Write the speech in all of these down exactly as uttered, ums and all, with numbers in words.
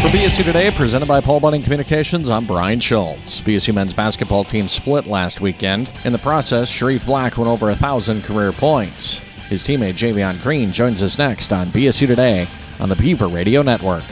For B S U Today, presented by Paul Bunning Communications, I'm Brian Schultz. B S U men's basketball team split last weekend. In the process, Sharif Black went over one thousand career points. His teammate Javion Green joins us next on B S U Today on the Beaver Radio Network.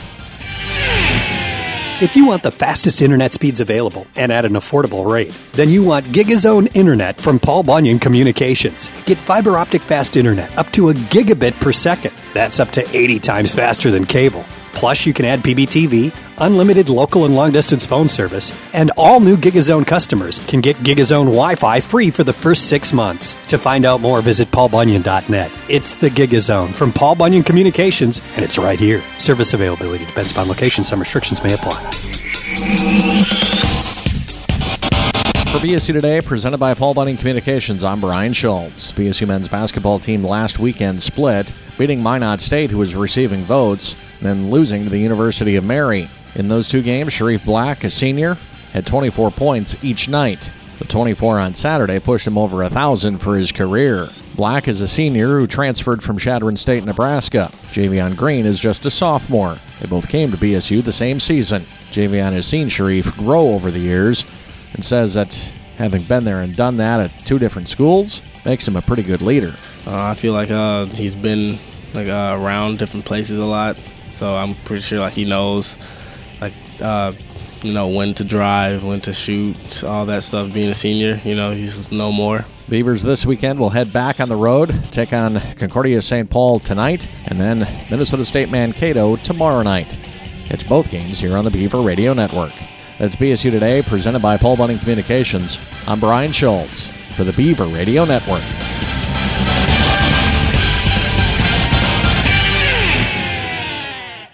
If you want the fastest internet speeds available and at an affordable rate, then you want GigaZone Internet from Paul Bunyan Communications. Get fiber optic fast internet up to a gigabit per second. That's up to eighty times faster than cable. Plus, you can add P B T V, unlimited local and long-distance phone service, and all new GigaZone customers can get GigaZone Wi-Fi free for the first six months. To find out more, visit paul bunyan dot net. It's the GigaZone from Paul Bunyan Communications, and it's right here. Service availability depends upon location. Some restrictions may apply. For B S U Today, presented by Paul Bunning Communications, I'm Brian Schultz. B S U men's basketball team last weekend split, beating Minot State, who was receiving votes, and then losing to the University of Mary. In those two games, Sharif Black, a senior, had twenty-four points each night. The twenty-four on Saturday pushed him over one thousand for his career. Black is a senior who transferred from Chadron State, Nebraska. Javion Green is just a sophomore. They both came to B S U the same season. Javion has seen Sharif grow over the years and says that having been there and done that at two different schools makes him a pretty good leader. Uh, I feel like uh, he's been like uh, around different places a lot, so I'm pretty sure like he knows like uh, you know when to drive, when to shoot, all that stuff. Being a senior, you know, he's no more. Beavers this weekend will head back on the road, take on Concordia Saint Paul tonight, and then Minnesota State Mankato tomorrow night. Catch both games here on the Beaver Radio Network. That's B S U Today, presented by Paul Bunning Communications. I'm Brian Schultz for the Beaver Radio Network.